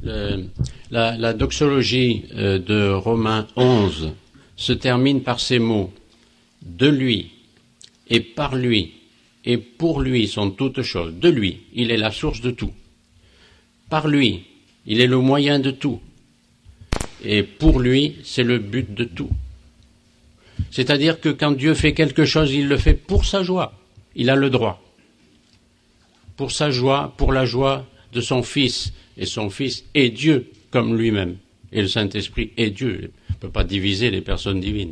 La doxologie de Romains 11 se termine par ces mots. De lui, et par lui, et pour lui sont toutes choses. De lui, il est la source de tout. Par lui, il est le moyen de tout. Et pour lui, c'est le but de tout. C'est-à-dire que quand Dieu fait quelque chose, il le fait pour sa joie. Il a le droit. Pour sa joie, pour la joie de son Fils. Et son Fils est Dieu comme lui-même. Et le Saint-Esprit est Dieu. On ne peut pas diviser les personnes divines.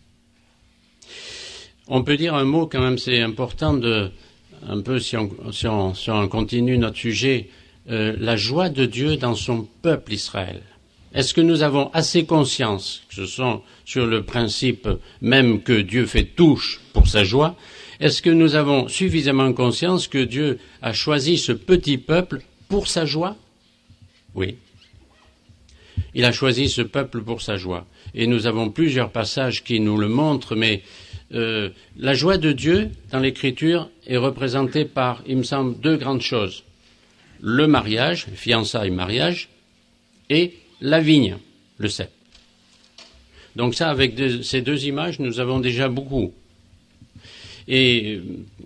On peut dire un mot quand même, c'est important de, un peu si on continue notre sujet, la joie de Dieu dans son peuple Israël. Est-ce que nous avons assez conscience, que ce sont sur le principe même que Dieu fait tout pour sa joie, est-ce que nous avons suffisamment conscience que Dieu a choisi ce petit peuple pour sa joie? Oui. Il a choisi ce peuple pour sa joie. Et nous avons plusieurs passages qui nous le montrent, mais la joie de Dieu dans l'Écriture est représentée par, il me semble, deux grandes choses. Le mariage, fiançailles, mariage, et la vigne, le cep. Donc ça, avec ces deux images, nous avons déjà beaucoup. Et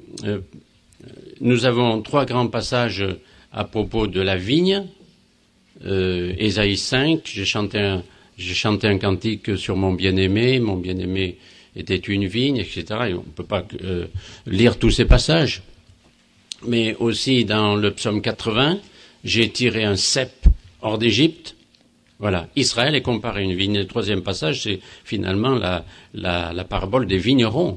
nous avons trois grands passages à propos de la vigne. Ésaïe 5, j'ai chanté un cantique sur mon bien-aimé était une vigne, etc. Et on ne peut pas lire tous ces passages. Mais aussi dans le psaume 80, j'ai tiré un cep hors d'Égypte. Voilà, Israël est comparé à une vigne. Le troisième passage, c'est finalement la parabole des vignerons.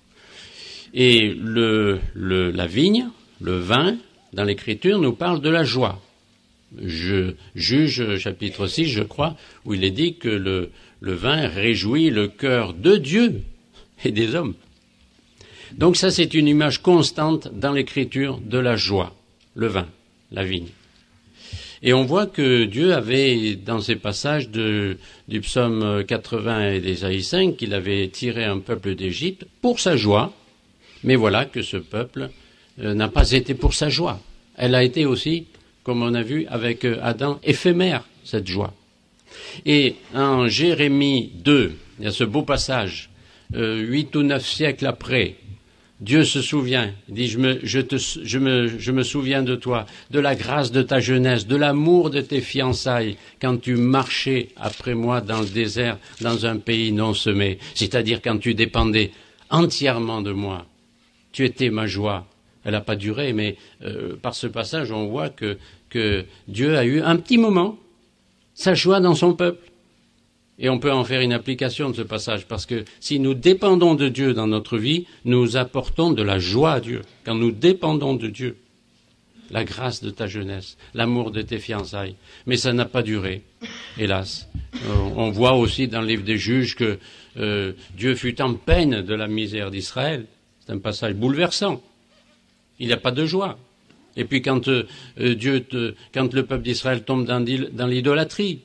Et la vigne, le vin, dans l'Écriture, nous parle de la joie. Je juge, chapitre 6, je crois, où il est dit que le vin réjouit le cœur de Dieu et des hommes. Donc ça, c'est une image constante dans l'Écriture de la joie, le vin, la vigne. Et on voit que Dieu avait, dans ces passages du psaume 80 et d'Ésaïe 5, qu'il avait tiré un peuple d'Égypte pour sa joie, mais voilà que ce peuple n'a pas été pour sa joie. Elle a été aussi, comme on a vu avec Adam, éphémère, cette joie. Et en Jérémie 2, il y a ce beau passage, 8 ou 9 siècles après, Dieu se souvient, il dit je me souviens de toi, de la grâce de ta jeunesse, de l'amour de tes fiançailles, quand tu marchais après moi dans le désert, dans un pays non semé, c'est-à-dire quand tu dépendais entièrement de moi. Tu étais ma joie. Elle n'a pas duré, mais par ce passage, on voit que Dieu a eu un petit moment, sa joie dans son peuple. Et on peut en faire une application de ce passage, parce que si nous dépendons de Dieu dans notre vie, nous apportons de la joie à Dieu. Quand nous dépendons de Dieu, la grâce de ta jeunesse, l'amour de tes fiançailles. Mais ça n'a pas duré, hélas. On voit aussi dans le livre des Juges que Dieu fut en peine de la misère d'Israël. C'est un passage bouleversant. Il n'y a pas de joie. Et puis quand le peuple d'Israël tombe dans l'idolâtrie,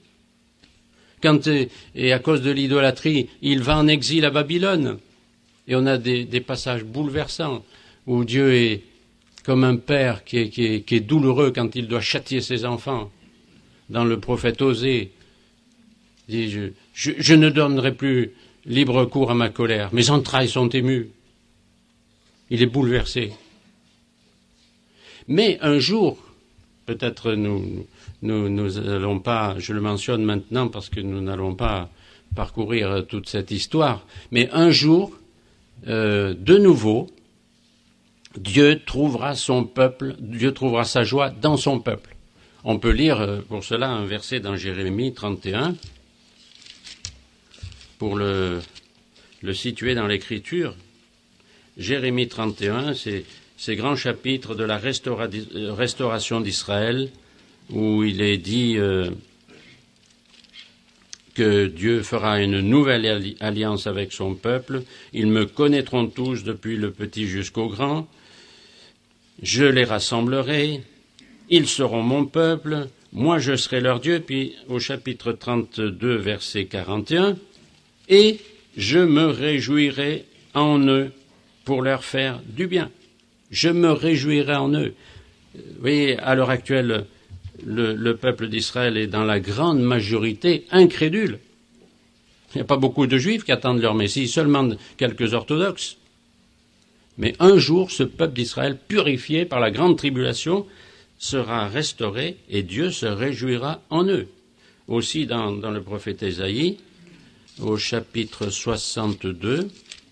et à cause de l'idolâtrie, il va en exil à Babylone. Et on a des passages bouleversants où Dieu est comme un père qui est douloureux quand il doit châtier ses enfants. Dans le prophète Osée, il dit, je ne donnerai plus libre cours à ma colère. Mes entrailles sont émues. Il est bouleversé. Mais un jour, peut-être nous n'allons pas, je le mentionne maintenant parce que nous n'allons pas parcourir toute cette histoire, mais un jour, de nouveau, Dieu trouvera son peuple, Dieu trouvera sa joie dans son peuple. On peut lire pour cela un verset dans Jérémie 31, pour le situer dans l'Écriture. Jérémie 31, c'est ces grands chapitres de la restauration d'Israël, où il est dit que Dieu fera une nouvelle alliance avec son peuple. Ils me connaîtront tous, depuis le petit jusqu'au grand. Je les rassemblerai. Ils seront mon peuple. Moi, je serai leur Dieu. Puis, au chapitre 32, verset 41, « Et je me réjouirai en eux pour leur faire du bien. » Je me réjouirai en eux. Vous voyez, à l'heure actuelle, le peuple d'Israël est dans la grande majorité incrédule. Il n'y a pas beaucoup de juifs qui attendent leur Messie, seulement quelques orthodoxes. Mais un jour, ce peuple d'Israël, purifié par la grande tribulation, sera restauré et Dieu se réjouira en eux. Aussi dans le prophète Ésaïe, au chapitre 62,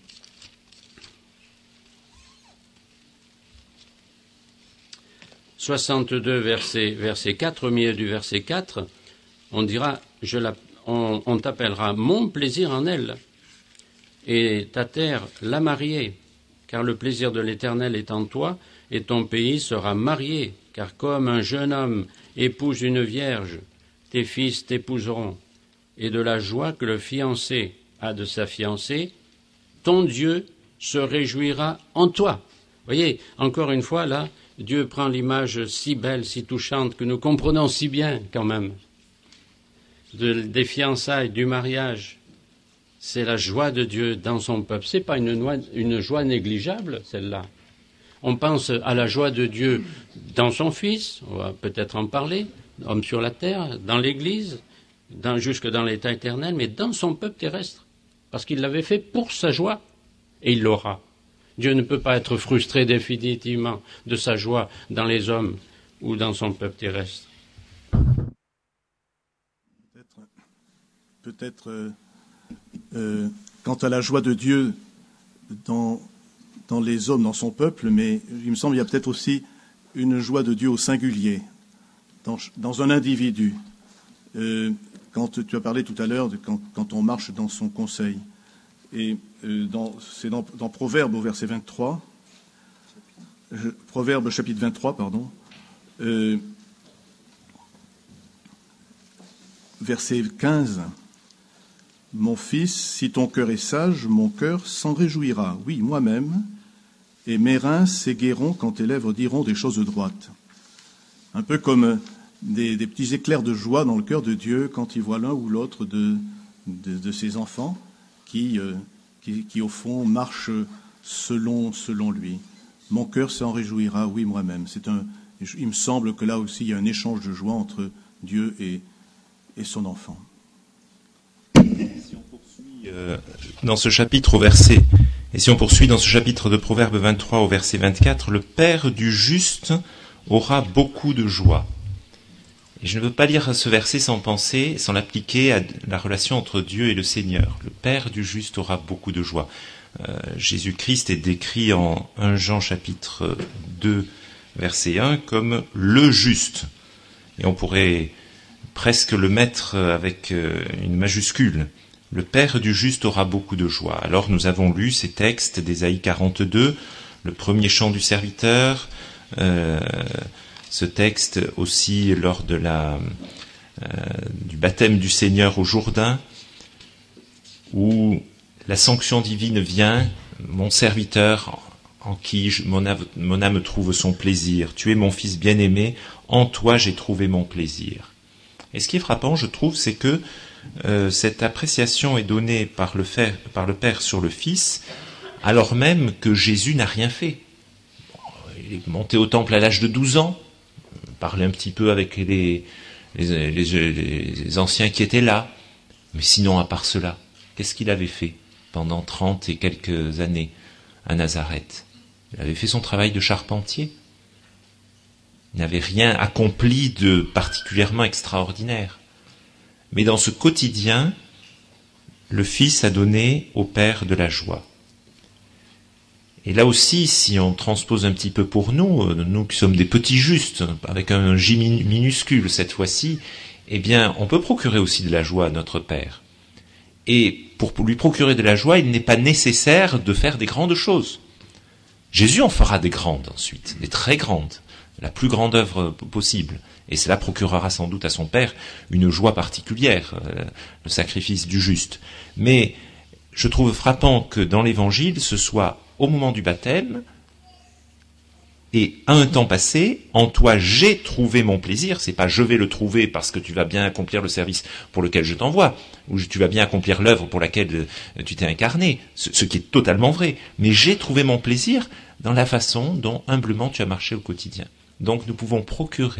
verset 4, au milieu du verset 4, on dira, on t'appellera mon plaisir en elle, et ta terre la mariée, car le plaisir de l'Éternel est en toi, et ton pays sera marié, car comme un jeune homme épouse une vierge, tes fils t'épouseront, et de la joie que le fiancé a de sa fiancée, ton Dieu se réjouira en toi. Voyez, encore une fois, là, Dieu prend l'image si belle, si touchante, que nous comprenons si bien, quand même, des fiançailles, du mariage. C'est la joie de Dieu dans son peuple. Ce n'est pas une joie négligeable, celle-là. On pense à la joie de Dieu dans son Fils, on va peut-être en parler, homme sur la terre, dans l'Église, jusque dans l'état éternel, mais dans son peuple terrestre, parce qu'il l'avait fait pour sa joie, et il l'aura. Dieu ne peut pas être frustré définitivement de sa joie dans les hommes ou dans son peuple terrestre. Peut-être quant à la joie de Dieu dans les hommes, dans son peuple, mais il me semble qu'il y a peut-être aussi une joie de Dieu au singulier, dans un individu. Quand tu as parlé tout à l'heure de quand on marche dans son conseil, et c'est dans Proverbes au verset 23, Proverbes chapitre 23, pardon, verset 15. Mon fils, si ton cœur est sage, mon cœur s'en réjouira, oui, moi-même, et mes reins s'égaieront quand tes lèvres diront des choses droites. Un peu comme des petits éclairs de joie dans le cœur de Dieu quand il voit l'un ou l'autre de ses enfants qui au fond marchent selon lui. Mon cœur s'en réjouira, oui, moi-même. Il me semble que là aussi il y a un échange de joie entre Dieu et son enfant. Si on poursuit dans ce chapitre de Proverbes 23 au verset 24, le Père du juste aura beaucoup de joie. Et je ne veux pas lire ce verset sans l'appliquer à la relation entre Dieu et le Seigneur. Le Père du juste aura beaucoup de joie. Jésus-Christ est décrit en 1 Jean chapitre 2 verset 1 comme le juste. Et on pourrait presque le mettre avec une majuscule. Le Père du juste aura beaucoup de joie. Alors nous avons lu ces textes d'Ésaïe 42, le premier chant du serviteur, ce texte aussi lors de du baptême du Seigneur au Jourdain, où la sanction divine vient, mon serviteur en qui mon âme trouve son plaisir. Tu es mon fils bien-aimé, en toi j'ai trouvé mon plaisir. Et ce qui est frappant, je trouve, c'est que cette appréciation est donnée par le Père sur le Fils, alors même que Jésus n'a rien fait. Il est monté au temple à l'âge de 12 ans, parlait un petit peu avec les anciens qui étaient là, mais sinon, à part cela, qu'est-ce qu'il avait fait pendant 30 et quelques années à Nazareth? Il avait fait son travail de charpentier. Il n'avait rien accompli de particulièrement extraordinaire. Mais dans ce quotidien, le Fils a donné au Père de la joie. Et là aussi, si on transpose un petit peu pour nous qui sommes des petits justes, avec un J minuscule cette fois-ci, eh bien, on peut procurer aussi de la joie à notre Père. Et pour lui procurer de la joie, il n'est pas nécessaire de faire des grandes choses. Jésus en fera des grandes ensuite, des très grandes, la plus grande œuvre possible. Et cela procurera sans doute à son Père une joie particulière, le sacrifice du juste. Mais je trouve frappant que dans l'Évangile, ce soit au moment du baptême, et à un temps passé, en toi j'ai trouvé mon plaisir. C'est pas je vais le trouver parce que tu vas bien accomplir le service pour lequel je t'envoie, ou tu vas bien accomplir l'œuvre pour laquelle tu t'es incarné, ce qui est totalement vrai. Mais j'ai trouvé mon plaisir dans la façon dont humblement tu as marché au quotidien. Donc nous pouvons procurer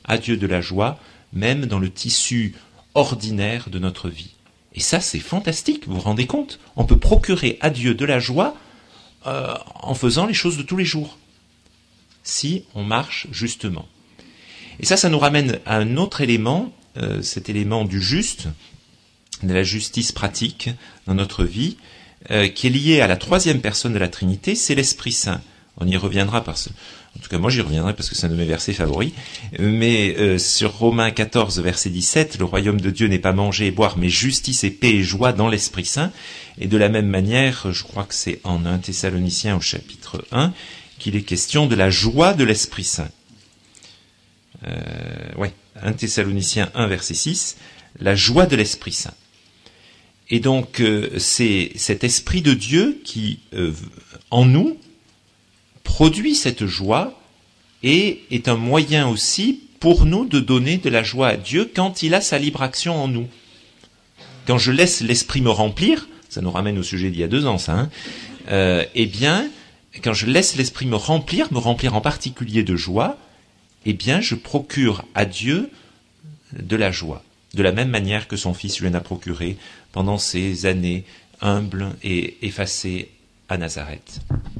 à Dieu de la joie, même dans le tissu ordinaire de notre vie. Et ça, c'est fantastique, vous vous rendez compte? On peut procurer à Dieu de la joie en faisant les choses de tous les jours, si on marche justement. Et ça nous ramène à un autre élément, cet élément du juste, de la justice pratique dans notre vie, qui est lié à la troisième personne de la Trinité, c'est l'Esprit Saint. On y reviendra en tout cas moi j'y reviendrai parce que c'est un de mes versets favoris, mais sur Romains 14 verset 17, le royaume de Dieu n'est pas manger et boire, mais justice et paix et joie dans l'Esprit Saint. Et de la même manière, je crois que c'est en 1 Thessaloniciens au chapitre 1 qu'il est question de la joie de l'Esprit Saint. 1 Thessaloniciens 1 verset 6, la joie de l'Esprit Saint. Et donc c'est cet Esprit de Dieu qui en nous produit cette joie et est un moyen aussi pour nous de donner de la joie à Dieu quand il a sa libre action en nous. Quand je laisse l'Esprit me remplir, ça nous ramène au sujet d'il y a 2 ans ça, eh bien, quand je laisse l'Esprit me remplir en particulier de joie, eh bien, je procure à Dieu de la joie, de la même manière que son Fils lui en a procuré pendant ces années humbles et effacées à Nazareth.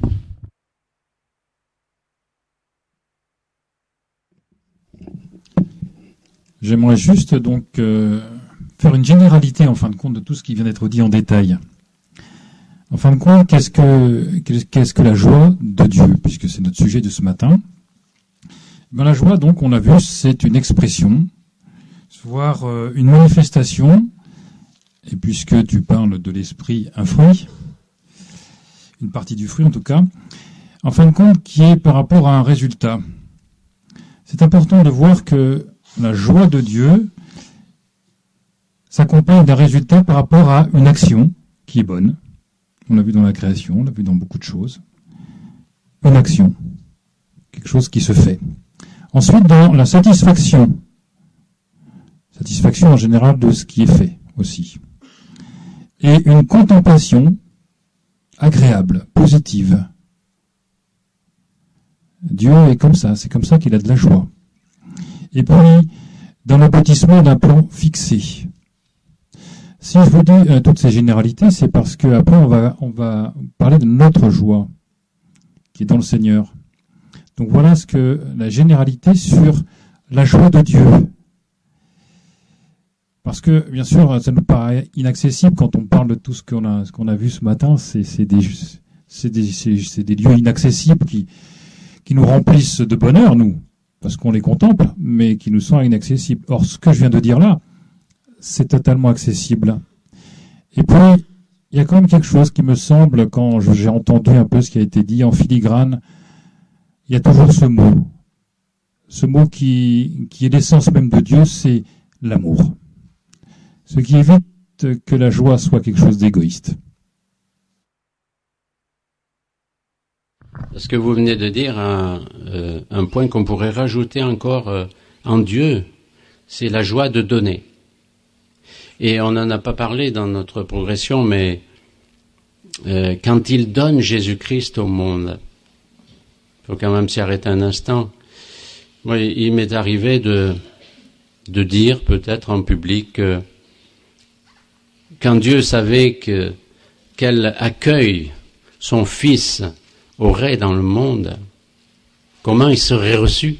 J'aimerais juste donc faire une généralité en fin de compte de tout ce qui vient d'être dit en détail. En fin de compte, qu'est-ce que la joie de Dieu, puisque c'est notre sujet de ce matin? Ben, la joie, donc, on l'a vu, c'est une expression, voire une manifestation, et puisque tu parles de l'esprit, un fruit, une partie du fruit en tout cas, en fin de compte, qui est par rapport à un résultat. C'est important de voir que la joie de Dieu s'accompagne d'un résultat par rapport à une action qui est bonne. On l'a vu dans la création, on l'a vu dans beaucoup de choses. Une action, quelque chose qui se fait. Ensuite, dans la satisfaction en général de ce qui est fait aussi. Et une contemplation agréable, positive. Dieu est comme ça, c'est comme ça qu'il a de la joie. Et puis, dans l'aboutissement d'un plan fixé. Si je vous dis toutes ces généralités, c'est parce que après on va parler de notre joie, qui est dans le Seigneur. Donc voilà ce que la généralité sur la joie de Dieu. Parce que, bien sûr, ça nous paraît inaccessible quand on parle de tout ce qu'on a vu ce matin. C'est des lieux inaccessibles qui nous remplissent de bonheur, nous, parce qu'on les contemple, mais qui nous sont inaccessibles. Or, ce que je viens de dire là, c'est totalement accessible. Et puis, il y a quand même quelque chose qui me semble, quand j'ai entendu un peu ce qui a été dit en filigrane, il y a toujours ce mot qui est l'essence même de Dieu, c'est l'amour. Ce qui évite que la joie soit quelque chose d'égoïste. Ce que vous venez de dire, un point qu'on pourrait rajouter encore en Dieu, c'est la joie de donner. Et on n'en a pas parlé dans notre progression, mais quand il donne Jésus-Christ au monde, il faut quand même s'y arrêter un instant. Moi, il m'est arrivé de dire, peut-être en public, quand Dieu savait quel accueil son Fils aurait dans le monde, comment il serait reçu.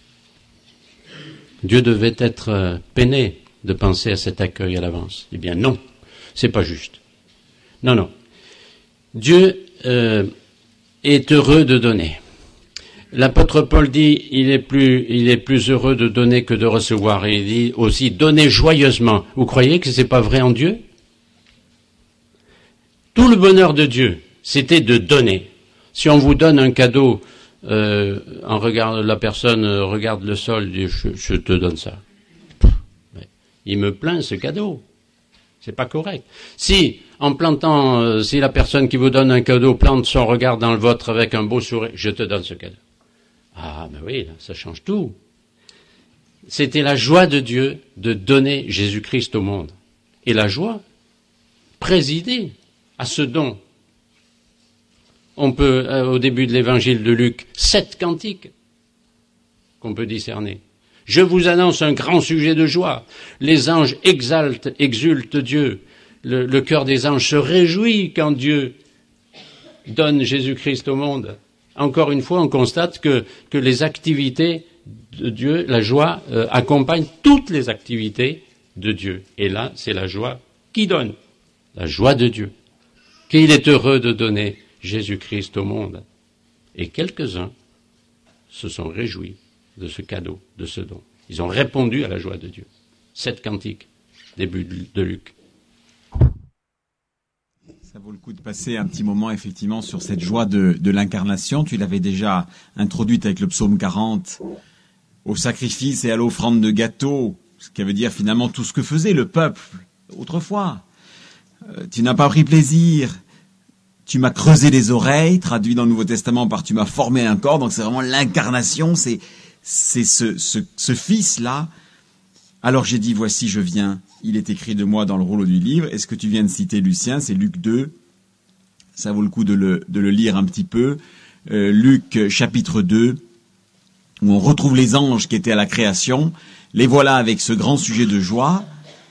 Dieu devait être peiné de penser à cet accueil à l'avance. Eh bien non, c'est pas juste. Non. Dieu est heureux de donner. L'apôtre Paul dit, il est plus heureux de donner que de recevoir. Et il dit aussi, donnez joyeusement. Vous croyez que c'est pas vrai en Dieu? Tout le bonheur de Dieu, c'était de donner. Si on vous donne un cadeau, la personne regarde le sol et dit, je te donne ça. Il me plaint ce cadeau. C'est pas correct. Si la personne qui vous donne un cadeau plante son regard dans le vôtre avec un beau sourire, je te donne ce cadeau. Ah, ben oui, là, ça change tout. C'était la joie de Dieu de donner Jésus-Christ au monde. Et la joie présidait à ce don. On peut, au début de l'évangile de Luc, 7 cantiques qu'on peut discerner. Je vous annonce un grand sujet de joie. Les anges exultent Dieu. Le cœur des anges se réjouit quand Dieu donne Jésus-Christ au monde. Encore une fois, on constate que les activités de Dieu, la joie accompagne toutes les activités de Dieu. Et là, c'est la joie qui donne, la joie de Dieu. Qu'il est heureux de donner Jésus-Christ au monde. Et quelques-uns se sont réjouis de ce cadeau, de ce don. Ils ont répondu à la joie de Dieu. 7 cantiques, début de Luc. Ça vaut le coup de passer un petit moment effectivement sur cette joie de l'incarnation. Tu l'avais déjà introduite avec le psaume 40, au sacrifice et à l'offrande de gâteaux, ce qui veut dire finalement tout ce que faisait le peuple autrefois. Tu n'as pas pris plaisir, tu m'as creusé les oreilles, traduit dans le Nouveau Testament par tu m'as formé un corps, donc c'est vraiment l'incarnation, c'est ce fils-là. Alors j'ai dit, voici je viens, il est écrit de moi dans le rouleau du livre. Et ce que tu viens de citer, Lucien, c'est Luc 2, ça vaut le coup de le lire un petit peu. Luc chapitre 2, où on retrouve les anges qui étaient à la création, les voilà avec ce grand sujet de joie.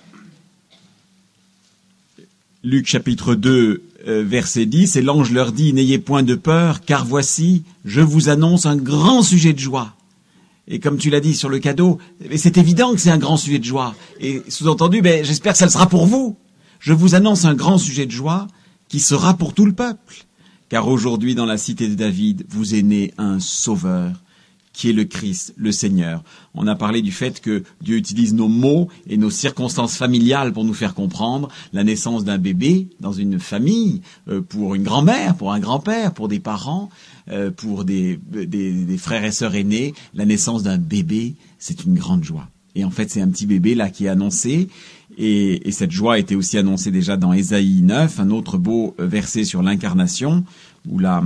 Luc chapitre 2, verset 10, et l'ange leur dit, n'ayez point de peur, car voici, je vous annonce un grand sujet de joie. Et comme tu l'as dit sur le cadeau, c'est évident que c'est un grand sujet de joie. Et sous-entendu, j'espère que ça le sera pour vous. Je vous annonce un grand sujet de joie qui sera pour tout le peuple. Car aujourd'hui, dans la cité de David, vous est né un sauveur, qui est le Christ, le Seigneur. On a parlé du fait que Dieu utilise nos mots et nos circonstances familiales pour nous faire comprendre la naissance d'un bébé dans une famille, pour une grand-mère, pour un grand-père, pour des parents, pour des frères et sœurs aînés. La naissance d'un bébé, c'est une grande joie. Et en fait, c'est un petit bébé là qui est annoncé. Et cette joie était aussi annoncée déjà dans Ésaïe 9, un autre beau verset sur l'incarnation, où là,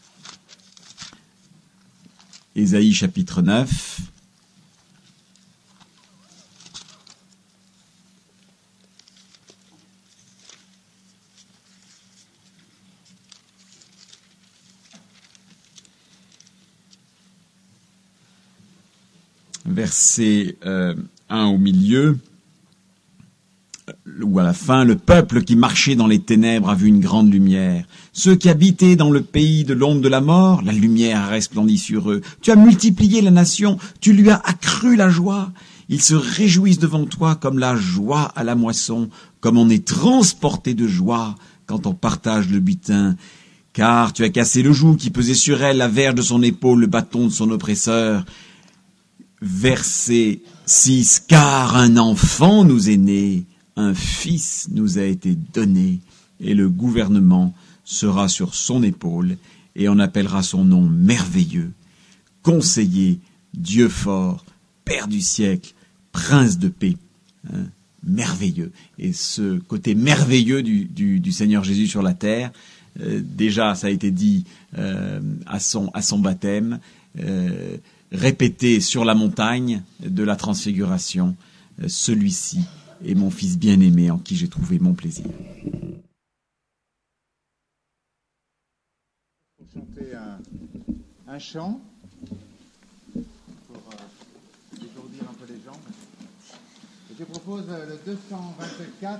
Ésaïe chapitre 9, verset 1 au milieu, ou à la fin, le peuple qui marchait dans les ténèbres a vu une grande lumière. Ceux qui habitaient dans le pays de l'ombre de la mort, la lumière a resplendi sur eux. Tu as multiplié la nation, tu lui as accru la joie. Ils se réjouissent devant toi comme la joie à la moisson, comme on est transporté de joie quand on partage le butin. Car tu as cassé le joug qui pesait sur elle, la verge de son épaule, le bâton de son oppresseur. Verset 6, car un enfant nous est né, un fils nous a été donné, et le gouvernement sera sur son épaule, et on appellera son nom merveilleux, conseiller, Dieu fort, Père du siècle, Prince de paix. Merveilleux. Et ce côté merveilleux du Seigneur Jésus sur la terre, déjà ça a été dit à son baptême, répété sur la montagne de la transfiguration, celui-ci est mon fils bien-aimé en qui j'ai trouvé mon plaisir. Pour chanter un chant, pour dégourdir un peu les jambes. Je propose le 224.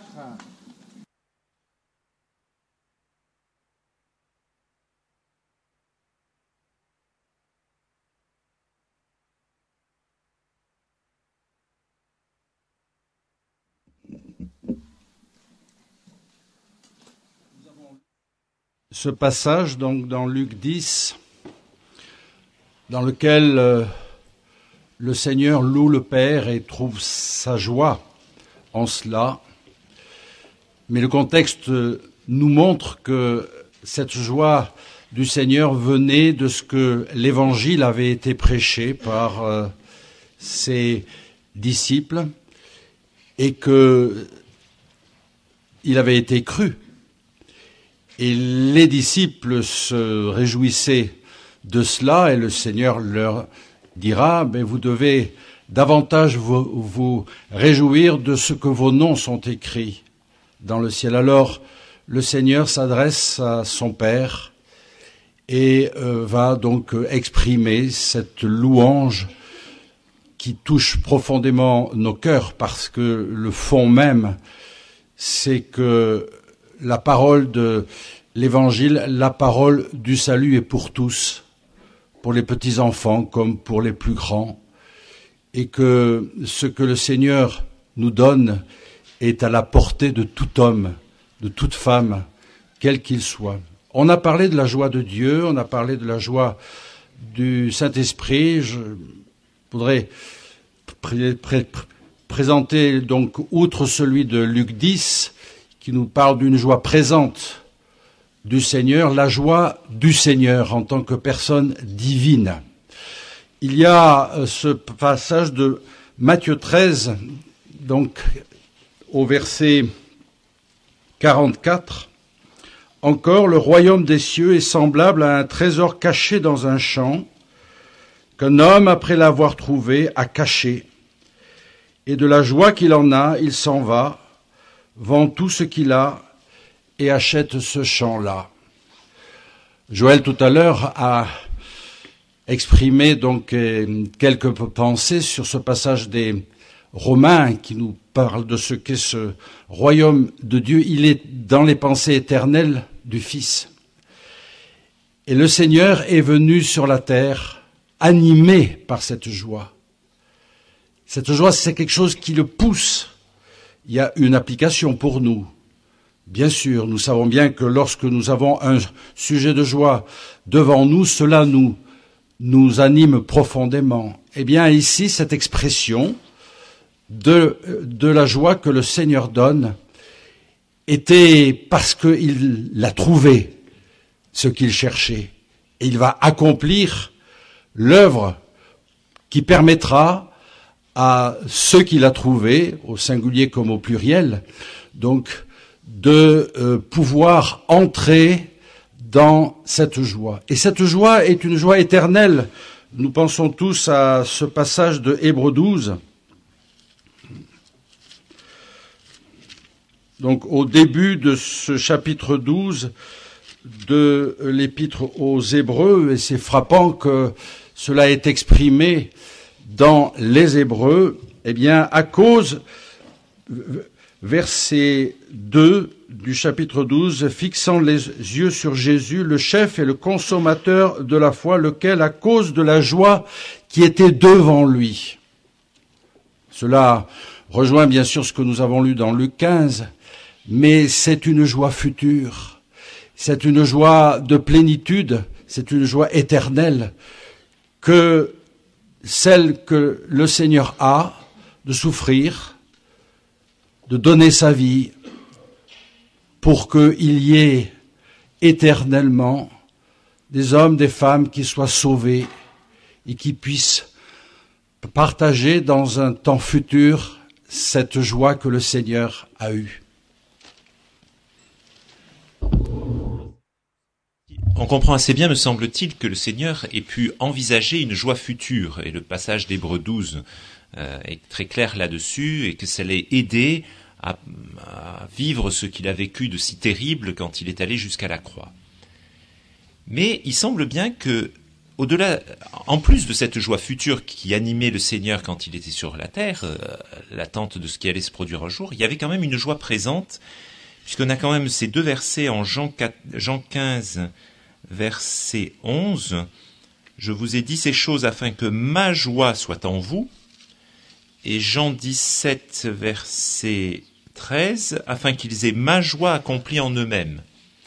Ce passage, donc, dans Luc 10, dans lequel le Seigneur loue le Père et trouve sa joie en cela. Mais le contexte nous montre que cette joie du Seigneur venait de ce que l'Évangile avait été prêché par ses disciples et que il avait été cru. Et les disciples se réjouissaient de cela et le Seigneur leur dira, vous devez davantage vous réjouir de ce que vos noms sont écrits dans le ciel. Alors le Seigneur s'adresse à son Père et va donc exprimer cette louange qui touche profondément nos cœurs, parce que le fond même, c'est que la parole de l'Évangile, la parole du salut est pour tous, pour les petits-enfants comme pour les plus grands, et que ce que le Seigneur nous donne est à la portée de tout homme, de toute femme, quel qu'il soit. On a parlé de la joie de Dieu, on a parlé de la joie du Saint-Esprit. Je voudrais présenter donc, outre celui de Luc 10, qui nous parle d'une joie présente du Seigneur, la joie du Seigneur en tant que personne divine. Il y a ce passage de Matthieu 13, donc au verset 44. Encore, le royaume des cieux est semblable à un trésor caché dans un champ, qu'un homme, après l'avoir trouvé, a caché. Et de la joie qu'il en a, il s'en va, vend tout ce qu'il a et achète ce champ-là. Joël, tout à l'heure, a exprimé donc quelques pensées sur ce passage des Romains qui nous parle de ce qu'est ce royaume de Dieu. Il est dans les pensées éternelles du Fils. Et le Seigneur est venu sur la terre animé par cette joie. Cette joie, c'est quelque chose qui le pousse. Il y a une application pour nous. Bien sûr, nous savons bien que lorsque nous avons un sujet de joie devant nous, cela nous anime profondément. Eh bien, ici, cette expression de la joie que le Seigneur donne était parce qu'il l'a trouvé, ce qu'il cherchait. Et il va accomplir l'œuvre qui permettra à ceux qu'il a trouvés, au singulier comme au pluriel, donc de pouvoir entrer dans cette joie. Et cette joie est une joie éternelle. Nous pensons tous à ce passage de Hébreux 12. Donc au début de ce chapitre 12 de l'épître aux Hébreux, et c'est frappant que cela est exprimé dans les Hébreux, eh bien à cause, verset 2 du chapitre 12, fixant les yeux sur Jésus, le chef et le consommateur de la foi, lequel, à cause de la joie qui était devant lui. Cela rejoint bien sûr ce que nous avons lu dans Luc 15, mais c'est une joie future, c'est une joie de plénitude, c'est une joie éternelle, que celle que le Seigneur a de souffrir, de donner sa vie, pour qu'il y ait éternellement des hommes, des femmes qui soient sauvés et qui puissent partager dans un temps futur cette joie que le Seigneur a eue. On comprend assez bien, me semble-t-il, que le Seigneur ait pu envisager une joie future, et le passage d'Hébreux 12 est très clair là-dessus, et que ça l'ait aidé à vivre ce qu'il a vécu de si terrible quand il est allé jusqu'à la croix. Mais il semble bien que, au-delà, en plus de cette joie future qui animait le Seigneur quand il était sur la terre, l'attente de ce qui allait se produire un jour, il y avait quand même une joie présente, puisqu'on a quand même ces deux versets en Jean 15, verset 11. Je vous ai dit ces choses afin que ma joie soit en vous. Et Jean 17, verset 13, afin qu'ils aient ma joie accomplie en eux-mêmes.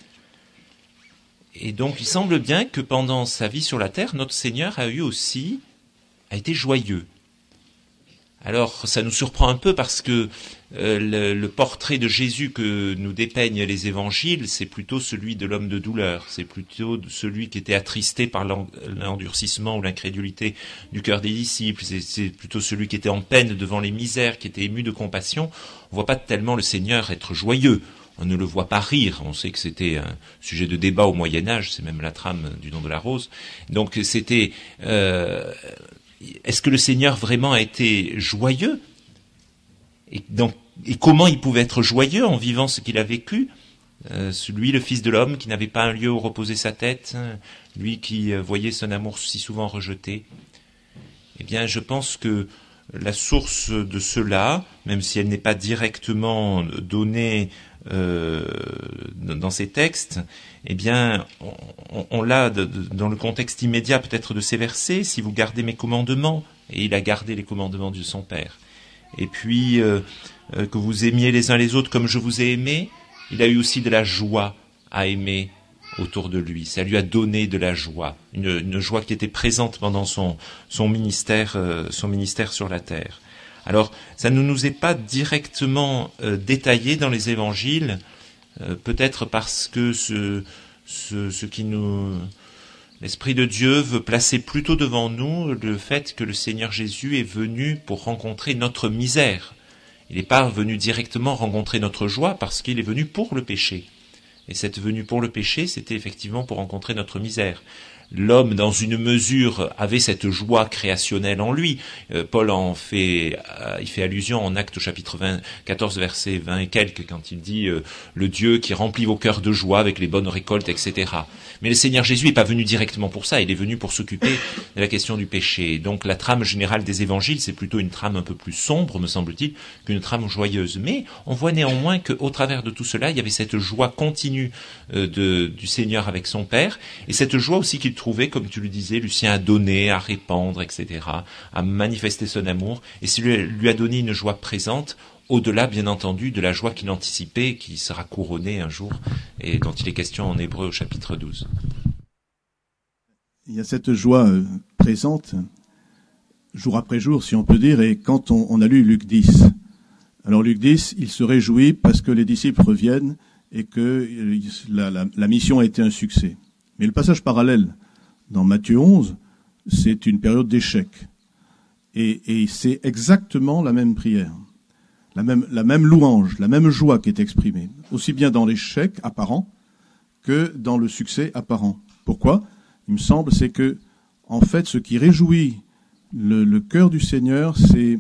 Et donc il semble bien que pendant sa vie sur la terre, notre Seigneur a été joyeux. Alors ça nous surprend un peu parce que le portrait de Jésus que nous dépeignent les évangiles, c'est plutôt celui de l'homme de douleur, c'est plutôt celui qui était attristé par l'endurcissement ou l'incrédulité du cœur des disciples, c'est plutôt celui qui était en peine devant les misères, qui était ému de compassion. On ne voit pas tellement le Seigneur être joyeux, on ne le voit pas rire, on sait que c'était un sujet de débat au Moyen-Âge, c'est même la trame du Don de la Rose. Donc c'était... Est-ce que le Seigneur vraiment a été joyeux ? Et comment il pouvait être joyeux en vivant ce qu'il a vécu ? Lui, le Fils de l'homme, qui n'avait pas un lieu où reposer sa tête, lui qui voyait son amour si souvent rejeté. Eh bien, je pense que la source de cela, même si elle n'est pas directement donnée dans ces textes, eh bien, on l'a dans le contexte immédiat peut-être de ces versets, si vous gardez mes commandements, et il a gardé les commandements de son Père. Et puis, que vous aimiez les uns les autres comme je vous ai aimé, il a eu aussi de la joie à aimer autour de lui. Ça lui a donné de la joie, une joie qui était présente pendant son ministère sur la terre. Alors, ça ne nous est pas directement détaillé dans les évangiles, peut-être parce que l'Esprit de Dieu veut placer plutôt devant nous le fait que le Seigneur Jésus est venu pour rencontrer notre misère. Il n'est pas venu directement rencontrer notre joie parce qu'il est venu pour le péché. Et cette venue pour le péché, c'était effectivement pour rencontrer notre misère. L'homme, dans une mesure, avait cette joie créationnelle en lui. Paul il fait allusion en Actes au chapitre 14, verset 20 et quelques, quand il dit le Dieu qui remplit vos cœurs de joie avec les bonnes récoltes, etc. Mais le Seigneur Jésus n'est pas venu directement pour ça, il est venu pour s'occuper de la question du péché. Donc la trame générale des évangiles, c'est plutôt une trame un peu plus sombre, me semble-t-il, qu'une trame joyeuse. Mais on voit néanmoins qu'au travers de tout cela, il y avait cette joie continue du Seigneur avec son Père, et cette joie aussi qu'il trouvait, comme tu le disais, Lucien, à donner, à répandre, etc., à manifester son amour, et cela lui a donné une joie présente, au-delà, bien entendu, de la joie qu'il anticipait, qui sera couronnée un jour, et dont il est question en Hébreux au chapitre 12. Il y a cette joie présente, jour après jour, si on peut dire, et quand on a lu Luc 10, alors Luc 10, il se réjouit parce que les disciples reviennent et que la mission a été un succès. Mais le passage parallèle dans Matthieu 11, c'est une période d'échec. Et c'est exactement la même prière, la même louange, la même joie qui est exprimée, aussi bien dans l'échec apparent que dans le succès apparent. Pourquoi ? Il me semble, c'est que, en fait, ce qui réjouit le cœur du Seigneur, c'est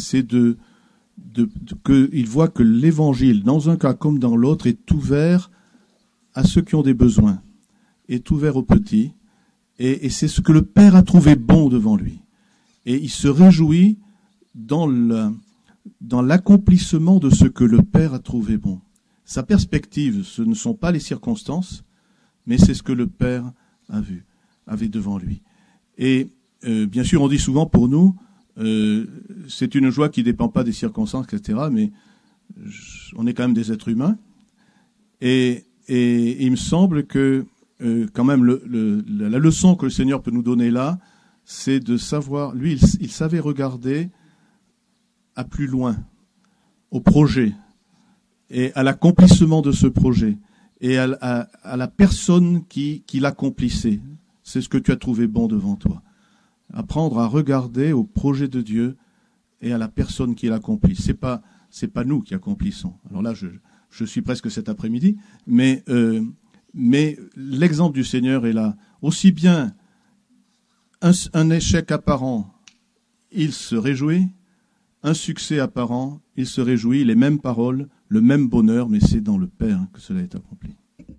qu'il voit que l'Évangile, dans un cas comme dans l'autre, est ouvert à ceux qui ont des besoins, est ouvert aux petits, et c'est ce que le Père a trouvé bon devant lui. Et il se réjouit dans l'accomplissement de ce que le Père a trouvé bon. Sa perspective, ce ne sont pas les circonstances, mais c'est ce que le Père avait devant lui. Et bien sûr, on dit souvent pour nous, c'est une joie qui ne dépend pas des circonstances, etc., mais on est quand même des êtres humains. Et il me semble que quand même la leçon que le Seigneur peut nous donner là, c'est de savoir, lui, il savait regarder à plus loin, au projet, et à l'accomplissement de ce projet, et à la personne qui l'accomplissait. C'est ce que tu as trouvé bon devant toi. Apprendre à regarder au projet de Dieu et à la personne qui l'accomplit. C'est pas nous qui accomplissons. Alors là, je suis presque cet après-midi, mais l'exemple du Seigneur est là. Aussi bien un échec apparent, il se réjouit, un succès apparent, il se réjouit, les mêmes paroles, le même bonheur, mais c'est dans le Père que cela est accompli.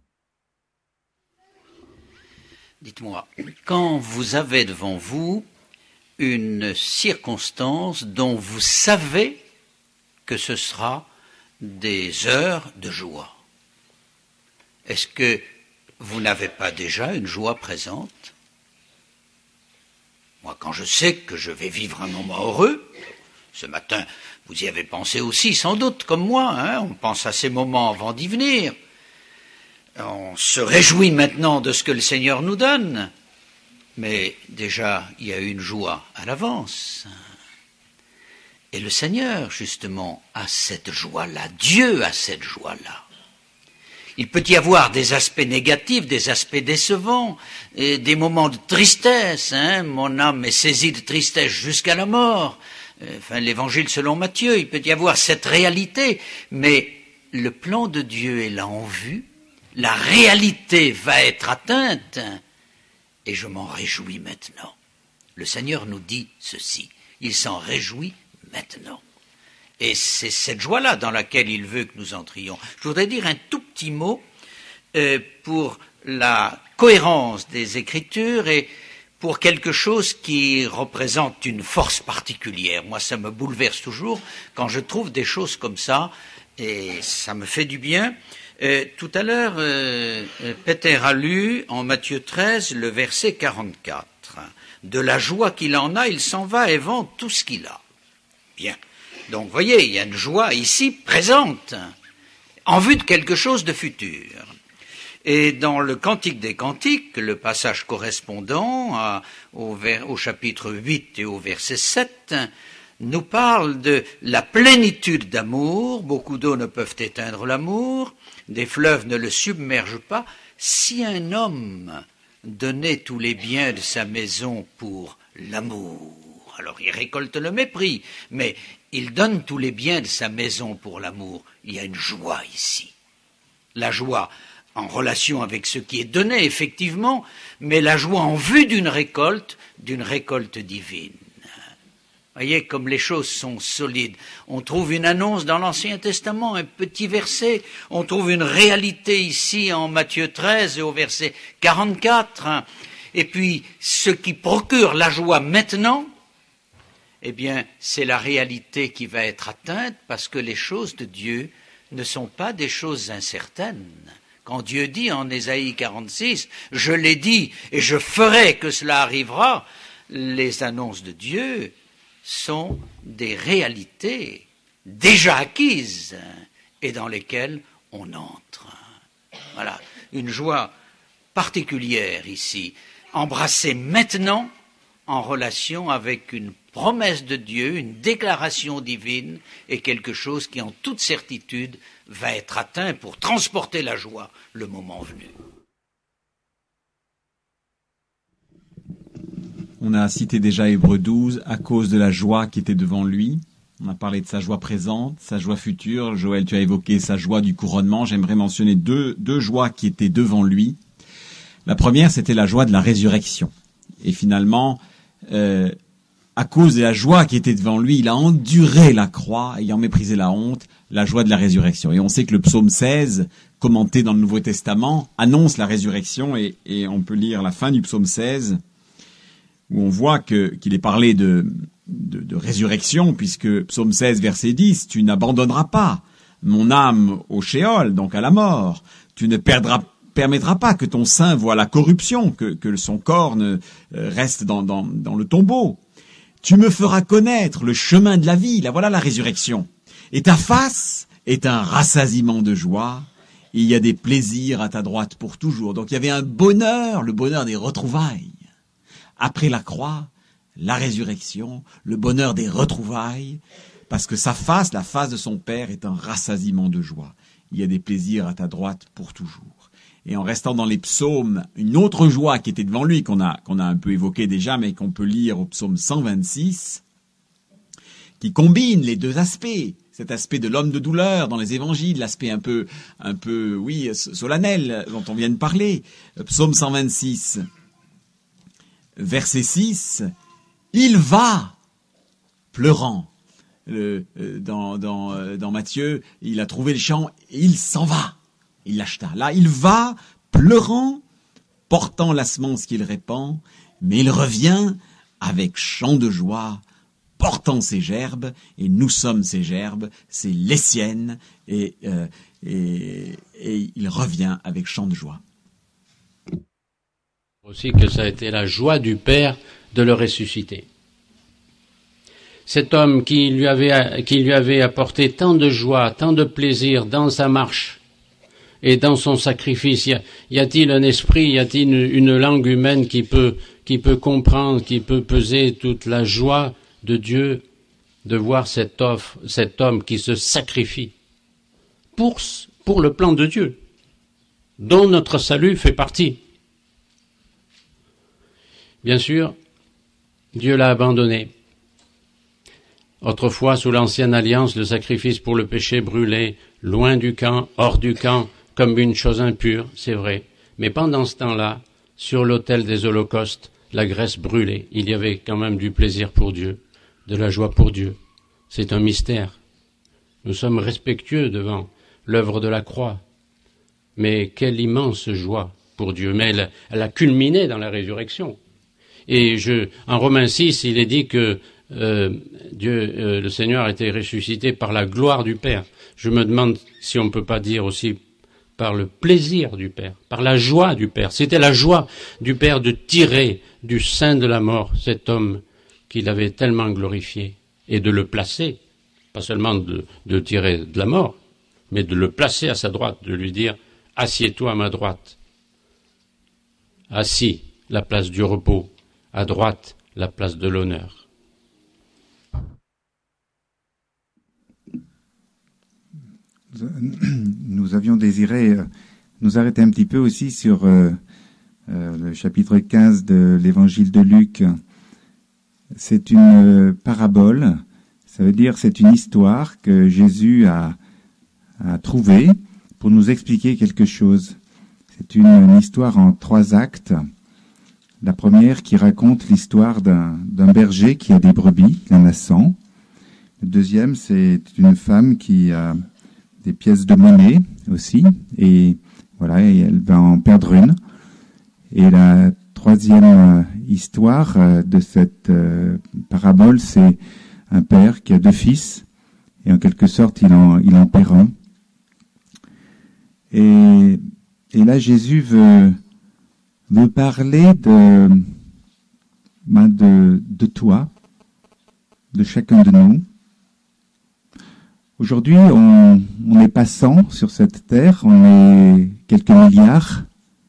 Dites-moi, quand vous avez devant vous une circonstance dont vous savez que ce sera des heures de joie, est-ce que vous n'avez pas déjà une joie présente ? Moi, quand je sais que je vais vivre un moment heureux, ce matin, vous y avez pensé aussi, sans doute, comme moi, hein, on pense à ces moments avant d'y venir. On se réjouit maintenant de ce que le Seigneur nous donne, mais déjà, il y a une joie à l'avance. Et le Seigneur, justement, a cette joie-là, Dieu a cette joie-là. Il peut y avoir des aspects négatifs, des aspects décevants, et des moments de tristesse. Hein. Mon âme est saisie de tristesse jusqu'à la mort. Enfin, l'Évangile selon Matthieu, il peut y avoir cette réalité, mais le plan de Dieu est là en vue. La réalité va être atteinte, et je m'en réjouis maintenant. Le Seigneur nous dit ceci, il s'en réjouit maintenant. Et c'est cette joie-là dans laquelle il veut que nous entrions. Je voudrais dire un tout petit mot pour la cohérence des Écritures et pour quelque chose qui représente une force particulière. Moi, ça me bouleverse toujours quand je trouve des choses comme ça, et ça me fait du bien. Tout à l'heure, Peter a lu en Matthieu 13 le verset 44. De la joie qu'il en a, il s'en va et vend tout ce qu'il a. Bien. Donc, vous voyez, il y a une joie ici présente, en vue de quelque chose de futur. Et dans le Cantique des Cantiques, le passage correspondant au chapitre 8 et au verset 7, nous parle de la plénitude d'amour. Beaucoup d'eaux ne peuvent éteindre l'amour, des fleuves ne le submergent pas. Si un homme donnait tous les biens de sa maison pour l'amour, alors il récolte le mépris, mais il donne tous les biens de sa maison pour l'amour. Il y a une joie ici. La joie en relation avec ce qui est donné, effectivement, mais la joie en vue d'une récolte divine. Voyez comme les choses sont solides. On trouve une annonce dans l'Ancien Testament, un petit verset. On trouve une réalité ici en Matthieu 13 et au verset 44. Et puis, ce qui procure la joie maintenant, eh bien, c'est la réalité qui va être atteinte parce que les choses de Dieu ne sont pas des choses incertaines. Quand Dieu dit en Ésaïe 46, « Je l'ai dit et je ferai que cela arrivera », les annonces de Dieu sont des réalités déjà acquises et dans lesquelles on entre. Voilà, une joie particulière ici, embrassée maintenant en relation avec une promesse de Dieu, une déclaration divine et quelque chose qui en toute certitude va être atteint pour transporter la joie le moment venu. On a cité déjà Hébreux 12 à cause de la joie qui était devant lui. On a parlé de sa joie présente, sa joie future. Joël, tu as évoqué sa joie du couronnement. J'aimerais mentionner deux joies qui étaient devant lui. La première, c'était la joie de la résurrection. Et finalement, à cause de la joie qui était devant lui, il a enduré la croix, ayant méprisé la honte, la joie de la résurrection. Et on sait que le psaume 16, commenté dans le Nouveau Testament, annonce la résurrection et on peut lire la fin du psaume 16, où on voit qu'il est parlé de résurrection, puisque psaume 16, verset 10, « Tu n'abandonneras pas mon âme au shéol, donc à la mort. Tu ne permettras pas que ton sein voie la corruption, que son corps ne reste dans le tombeau. Tu me feras connaître le chemin de la vie. » Là, voilà la résurrection. Et ta face est un rassasiement de joie. Il y a des plaisirs à ta droite pour toujours. Donc il y avait un bonheur, le bonheur des retrouvailles. Après la croix, la résurrection, le bonheur des retrouvailles, parce que sa face, la face de son Père, est un rassasiement de joie. Il y a des plaisirs à ta droite pour toujours. Et en restant dans les psaumes, une autre joie qui était devant lui, qu'on a un peu évoquée déjà, mais qu'on peut lire au psaume 126, qui combine les deux aspects. Cet aspect de l'homme de douleur dans les évangiles, l'aspect un peu, oui, solennel dont on vient de parler. Psaume 126, verset 6, « Il va pleurant ». Dans Matthieu, il a trouvé le champ et il s'en va. Il l'acheta. Là, il va pleurant, portant la semence qu'il répand, mais il revient avec chant de joie, portant ses gerbes, et nous sommes ses gerbes, c'est les siennes, et il revient avec chant de joie. Aussi que ça a été la joie du Père de le ressusciter. Cet homme qui lui avait apporté tant de joie, tant de plaisir dans sa marche et dans son sacrifice, y a-t-il un esprit, y a-t-il une langue humaine qui peut comprendre, qui peut peser toute la joie de Dieu de voir cet homme qui se sacrifie pour le plan de Dieu, dont notre salut fait partie. Bien sûr, Dieu l'a abandonné. Autrefois, sous l'ancienne alliance, le sacrifice pour le péché brûlait loin du camp, hors du camp, comme une chose impure, c'est vrai. Mais pendant ce temps-là, sur l'autel des holocaustes, la graisse brûlait. Il y avait quand même du plaisir pour Dieu, de la joie pour Dieu. C'est un mystère. Nous sommes respectueux devant l'œuvre de la croix. Mais quelle immense joie pour Dieu. Mais elle a culminé dans la résurrection. Et en Romains 6, il est dit que le Seigneur a été ressuscité par la gloire du Père. Je me demande si on ne peut pas dire aussi par le plaisir du Père, par la joie du Père. C'était la joie du Père de tirer du sein de la mort cet homme qu'il avait tellement glorifié et de le placer, pas seulement de tirer de la mort, mais de le placer à sa droite, de lui dire « Assieds-toi à ma droite ». Assis, la place du repos, à droite, la place de l'honneur. Nous avions désiré nous arrêter un petit peu aussi sur le chapitre 15 de l'évangile de Luc. C'est une parabole, ça veut dire c'est une histoire que Jésus a trouvée pour nous expliquer quelque chose. C'est une histoire en 3 actes. La première qui raconte l'histoire d'un berger qui a des brebis, il en a 100. Le deuxième, c'est une femme qui a des pièces de monnaie aussi, et voilà, et elle va en perdre une. Et la troisième histoire de cette parabole, c'est un père qui a 2 fils, et en quelque sorte, il en perd un. Et là, Jésus veut parler de toi, de chacun de nous. Aujourd'hui, on n'est pas 100 sur cette terre, on est quelques milliards.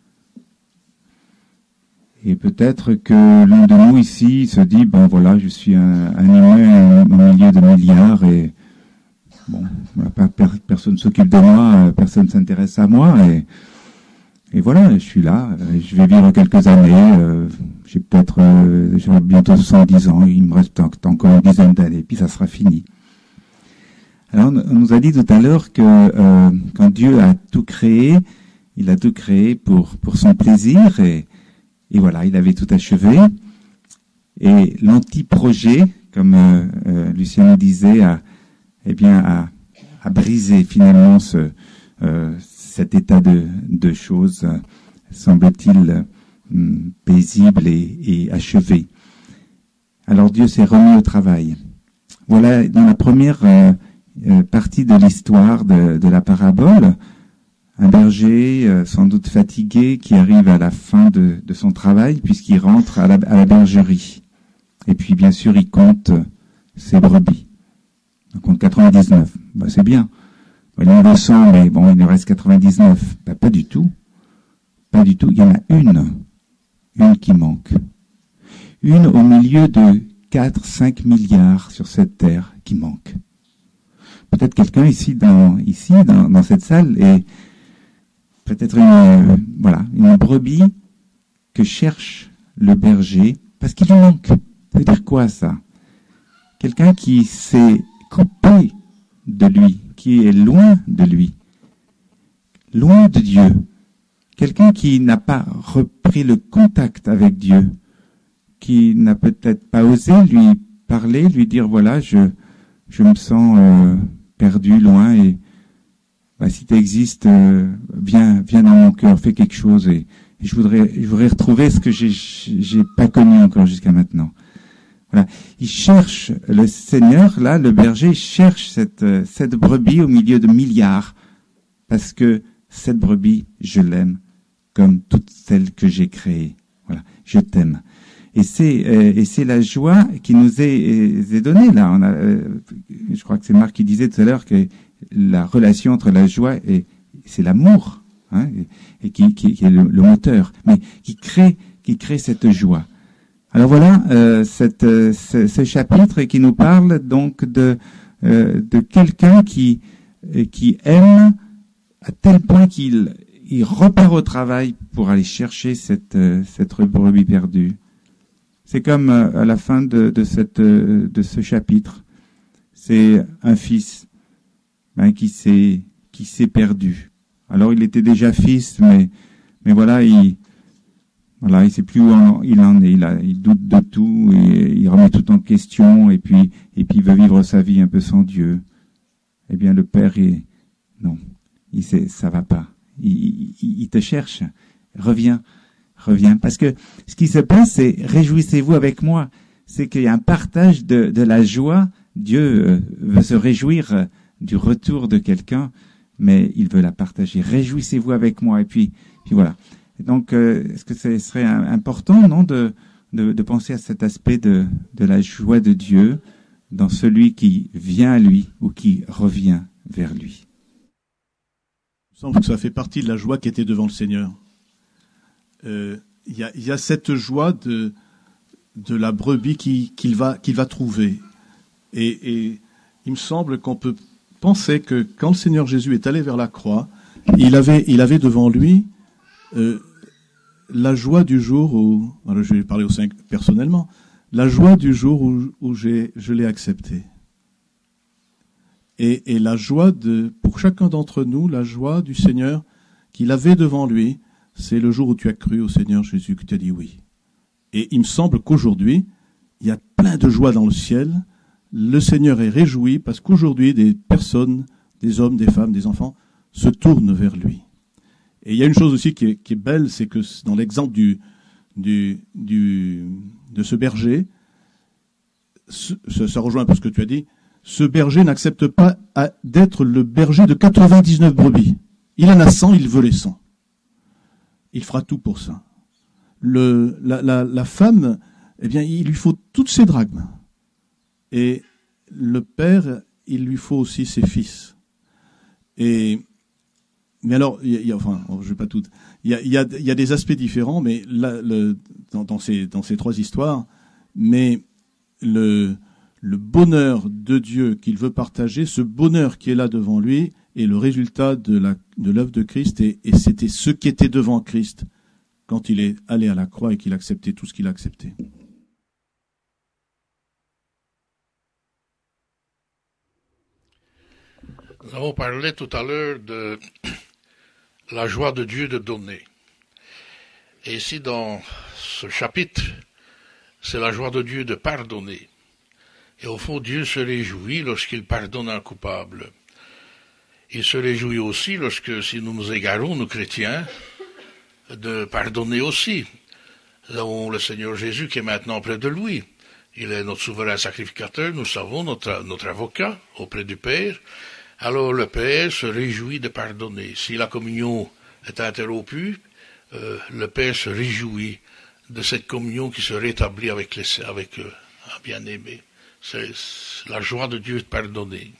Et peut-être que l'un de nous ici se dit, ben voilà, je suis un humain au milieu de milliards et bon, voilà, personne ne s'occupe de moi, personne ne s'intéresse à moi et voilà, je suis là, je vais vivre quelques années, j'aurai bientôt 70 ans, il me reste encore une dizaine d'années, puis ça sera fini. Alors, on nous a dit tout à l'heure que quand Dieu a tout créé, il a tout créé pour son plaisir et voilà, il avait tout achevé. Et l'anti-projet, comme Lucien nous disait, a brisé finalement cet état de choses, semble-t-il paisible et achevé. Alors Dieu s'est remis au travail. Voilà, dans la première partie de l'histoire de la parabole, un berger sans doute fatigué qui arrive à la fin de son travail puisqu'il rentre à la bergerie. Et puis bien sûr il compte ses brebis. Il compte 99. Ben, c'est bien. Il y en a 200, mais bon, il ne reste 99. Ben, pas du tout. Pas du tout. Il y en a une qui manque. Une au milieu de 4-5 milliards sur cette terre qui manque. Peut-être quelqu'un ici dans cette salle est peut-être une brebis que cherche le berger parce qu'il lui manque. Ça veut dire quoi ça? Quelqu'un qui s'est coupé de lui, qui est loin de lui, loin de Dieu. Quelqu'un qui n'a pas repris le contact avec Dieu, qui n'a peut-être pas osé lui parler, lui dire voilà, je me sens perdu, loin, et si tu existes, viens dans mon cœur, fais quelque chose, et je voudrais retrouver ce que j'ai pas connu encore jusqu'à maintenant. Voilà. Il cherche, le Seigneur, là, le berger, cherche cette brebis au milieu de milliards, parce que cette brebis, je l'aime, comme toutes celles que j'ai créées. Voilà. Je t'aime. Et c'est la joie qui nous est donnée, là. Je crois que c'est Marc qui disait tout à l'heure que la relation entre la joie c'est l'amour, hein, et qui est le moteur, mais qui crée cette joie. Alors voilà, ce chapitre qui nous parle donc de quelqu'un qui aime à tel point qu'il repart au travail pour aller chercher cette brebis perdue. C'est comme à la fin de ce chapitre, c'est un fils qui s'est perdu. Alors il était déjà fils, mais voilà, il sait plus où il en est. Il doute de tout et il remet tout en question et puis il veut vivre sa vie un peu sans Dieu. Eh bien le père ça va pas. Il te cherche. Reviens revient. Parce que ce qui se passe, c'est réjouissez-vous avec moi. C'est qu'il y a un partage de la joie. Dieu veut se réjouir du retour de quelqu'un, mais il veut la partager. Réjouissez-vous avec moi. Et puis voilà. Et donc, est-ce que ce serait important, non, de penser à cet aspect de la joie de Dieu dans celui qui vient à lui ou qui revient vers lui? Il me semble que ça fait partie de la joie qui était devant le Seigneur. Il y a cette joie de la brebis qu'il va trouver. Et il me semble qu'on peut penser que quand le Seigneur Jésus est allé vers la croix, il avait devant lui la joie du jour où, alors je vais parler au Saint personnellement, la joie du jour où je l'ai accepté. Et la joie pour chacun d'entre nous, la joie du Seigneur qu'il avait devant lui, c'est le jour où tu as cru au Seigneur Jésus, que tu as dit oui. Et il me semble qu'aujourd'hui, il y a plein de joie dans le ciel. Le Seigneur est réjoui parce qu'aujourd'hui, des personnes, des hommes, des femmes, des enfants, se tournent vers lui. Et il y a une chose aussi qui est belle, c'est que dans l'exemple de ce berger, ça rejoint un peu ce que tu as dit, ce berger n'accepte pas d'être le berger de 99 brebis. Il en a 100, il veut les 100. Il fera tout pour ça. La femme, eh bien, il lui faut toutes ses drachmes. Et le père, il lui faut aussi ses fils. Mais alors, enfin, je vais pas tout. Il y a des aspects différents, mais là, dans ces trois histoires, mais le bonheur de Dieu qu'il veut partager, ce bonheur qui est là devant lui, est le résultat de l'œuvre de Christ, et c'était ce qui était devant Christ quand il est allé à la croix et qu'il acceptait tout ce qu'il a accepté. Nous avons parlé tout à l'heure de la joie de Dieu de donner. Et ici, dans ce chapitre, c'est la joie de Dieu de pardonner. Et au fond, Dieu se réjouit lorsqu'il pardonne un coupable. Il se réjouit aussi lorsque, si nous nous égarons, nous chrétiens, de pardonner aussi. Nous avons le Seigneur Jésus qui est maintenant près de lui. Il est notre souverain sacrificateur, nous savons, notre avocat auprès du Père. Alors le Père se réjouit de pardonner. Si la communion est interrompue, le Père se réjouit de cette communion qui se rétablit avec un bien-aimé. C'est la joie de Dieu de pardonner.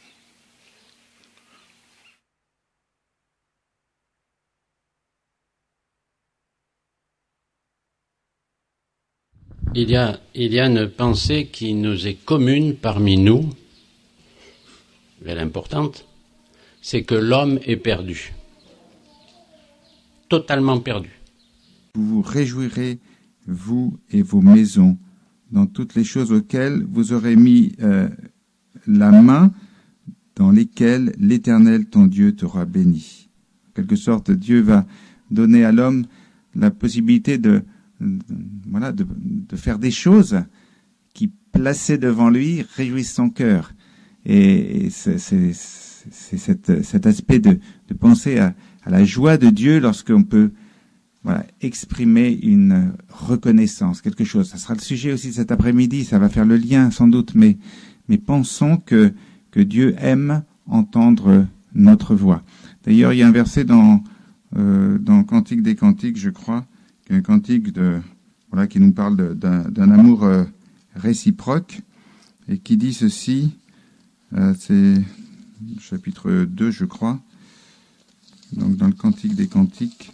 Il y a une pensée qui nous est commune parmi nous, elle est importante, c'est que l'homme est perdu. Totalement perdu. Vous vous réjouirez, vous et vos maisons, dans toutes les choses auxquelles vous aurez mis la main, dans lesquelles l'Éternel, ton Dieu, t'aura béni. En quelque sorte, Dieu va donner à l'homme la possibilité de faire des choses qui, placées devant lui, réjouissent son cœur. Et c'est cet aspect de penser à la joie de Dieu lorsqu'on peut exprimer une reconnaissance, quelque chose. Ça sera le sujet aussi de cet après-midi, ça va faire le lien sans doute, mais pensons que Dieu aime entendre notre voix. D'ailleurs, il y a un verset dans Cantique des Cantiques, je crois, un cantique qui nous parle d'un amour réciproque et qui dit ceci, c'est chapitre 2, je crois, donc dans le Cantique des Cantiques,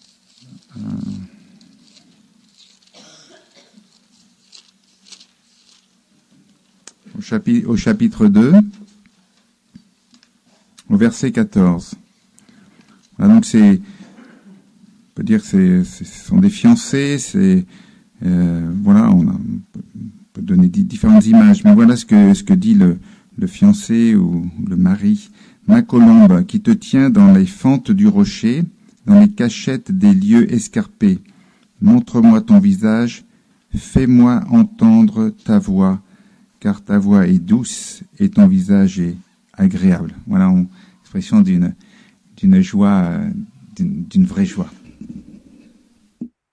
au chapitre 2, au verset 14. Voilà, donc on peut dire que ce sont des fiancés, on peut donner différentes images, mais voilà ce que dit le fiancé ou le mari. Ma colombe, qui te tient dans les fentes du rocher, dans les cachettes des lieux escarpés, montre-moi ton visage, fais-moi entendre ta voix, car ta voix est douce et ton visage est agréable. Voilà, expression d'une joie, d'une vraie joie.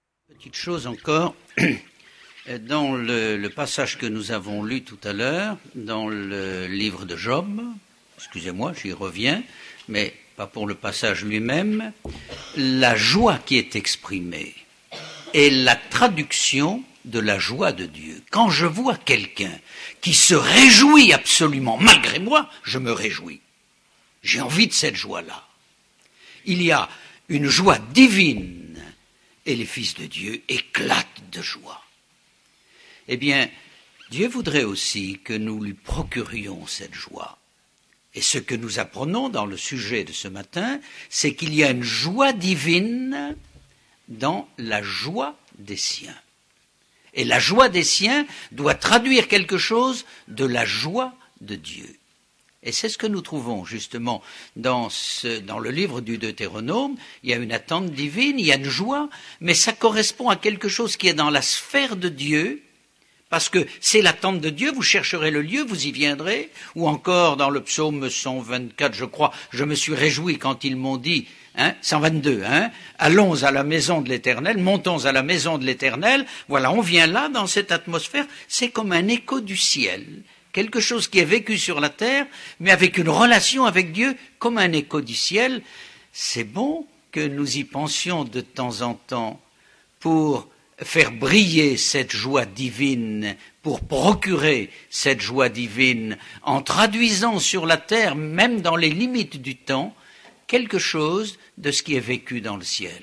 petite chose encore. Dans le passage que nous avons lu tout à l'heure, dans le livre de Job, excusez-moi, j'y reviens, mais pas pour le passage lui-même, la joie qui est exprimée est la traduction de la joie de Dieu. Quand je vois quelqu'un qui se réjouit absolument, malgré moi, je me réjouis. J'ai envie de cette joie-là. Il y a une joie divine et les fils de Dieu éclatent de joie. Eh bien, Dieu voudrait aussi que nous lui procurions cette joie. Et ce que nous apprenons dans le sujet de ce matin, c'est qu'il y a une joie divine dans la joie des siens. Et la joie des siens doit traduire quelque chose de la joie de Dieu. Et c'est ce que nous trouvons justement dans le livre du Deutéronome. Il y a une attente divine, il y a une joie, mais ça correspond à quelque chose qui est dans la sphère de Dieu, parce que c'est l'attente de Dieu, vous chercherez le lieu, vous y viendrez, ou encore dans le psaume 124, je crois, je me suis réjoui quand ils m'ont dit, 122, allons à la maison de l'Éternel, montons à la maison de l'Éternel, voilà, on vient là, dans cette atmosphère, c'est comme un écho du ciel, quelque chose qui est vécu sur la terre, mais avec une relation avec Dieu, comme un écho du ciel. C'est bon que nous y pensions de temps en temps pour faire briller cette joie divine, pour procurer cette joie divine, en traduisant sur la terre, même dans les limites du temps, quelque chose de ce qui est vécu dans le ciel.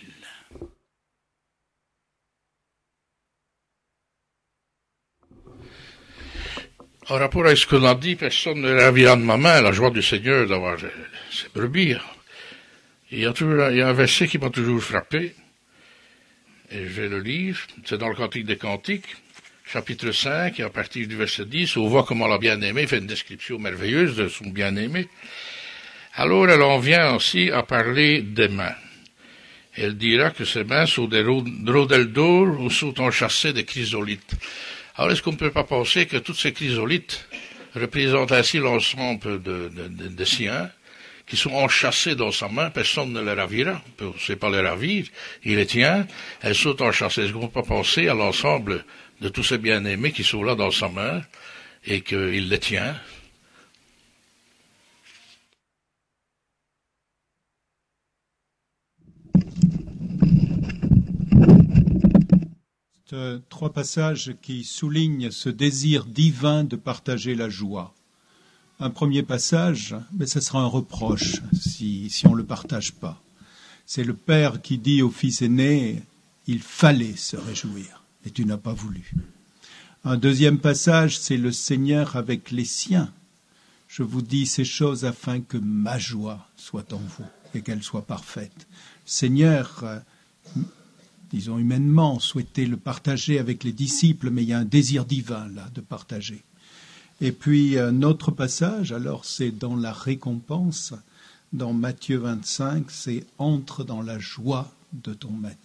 En rapport avec ce qu'on a dit, personne ne ravira de ma main la joie du Seigneur d'avoir ses brebis. Il y a un verset qui m'a toujours frappé, et je vais le lire, c'est dans le Cantique des Cantiques, chapitre 5, et à partir du verset 10, on voit comment la bien-aimée fait une description merveilleuse de son bien-aimé. Alors elle en vient aussi à parler des mains. Elle dira que ces mains sont des rodelles d'or ou sont enchâssées des chrysolites. Alors est-ce qu'on ne peut pas penser que toutes ces chrysolites représentent ainsi l'ensemble de siens qui sont enchâssés dans sa main, personne ne les ravira, on ne sait pas les ravir, il les tient, elles sont enchâssées. Est-ce qu'on ne peut pas penser à l'ensemble de tous ces bien-aimés qui sont là dans sa main et qu'il les tient? Trois passages qui soulignent ce désir divin de partager la joie. Un premier passage, mais ce sera un reproche si on ne le partage pas. C'est le père qui dit au fils aîné, il fallait se réjouir, et tu n'as pas voulu. Un deuxième passage, c'est le Seigneur avec les siens. Je vous dis ces choses afin que ma joie soit en vous et qu'elle soit parfaite. Seigneur, disons humainement, souhaitait le partager avec les disciples, mais il y a un désir divin là de partager. Et puis un autre passage, alors c'est dans la récompense, dans Matthieu 25, c'est « Entre dans la joie de ton maître ».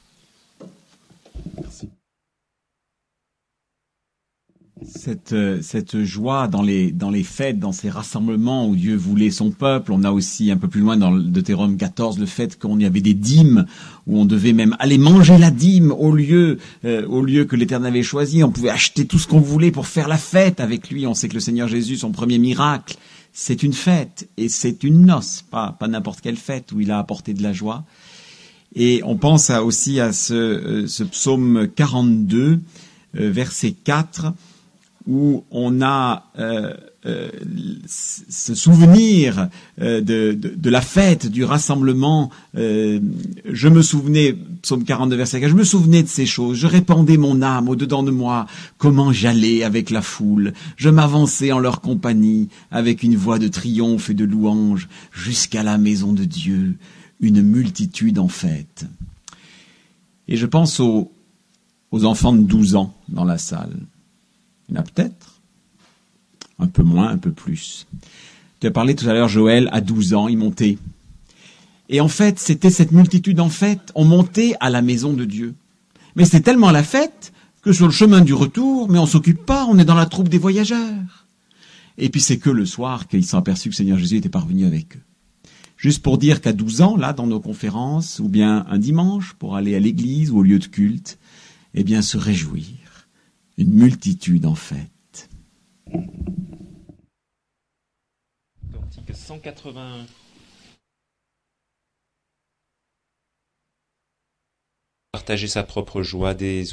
Merci. Cette joie dans les fêtes, dans ces rassemblements où Dieu voulait son peuple. On a aussi un peu plus loin dans le Deutéronome 14 le fait qu'on y avait des dîmes, où on devait même aller manger la dîme au lieu que l'Éternel avait choisi. On pouvait acheter tout ce qu'on voulait pour faire la fête avec lui. On sait que le Seigneur Jésus, son premier miracle, c'est une fête et c'est une noce, pas n'importe quelle fête où il a apporté de la joie. Et on pense aussi à ce psaume 42, verset 4, où on a ce souvenir de la fête, du rassemblement. Je me souvenais, psaume 42, verset 4, je me souvenais de ces choses, je répandais mon âme au-dedans de moi, comment j'allais avec la foule, je m'avançais en leur compagnie, avec une voix de triomphe et de louange, jusqu'à la maison de Dieu, une multitude en fête. Et je pense aux enfants de 12 ans dans la salle. Il y en a peut-être, un peu moins, un peu plus. Tu as parlé tout à l'heure, Joël, à 12 ans, il montait. Et en fait, c'était cette multitude en fête, on montait à la maison de Dieu. Mais c'était tellement la fête que sur le chemin du retour, mais on s'occupe pas, on est dans la troupe des voyageurs. Et puis c'est que le soir qu'ils sont aperçus que le Seigneur Jésus était parvenu avec eux. juste pour dire qu'à 12 ans, là, dans nos conférences, ou bien un dimanche, pour aller à l'église ou au lieu de culte, eh bien, se réjouir. Une multitude, en fait. Cantique 181. Partager sa propre joie des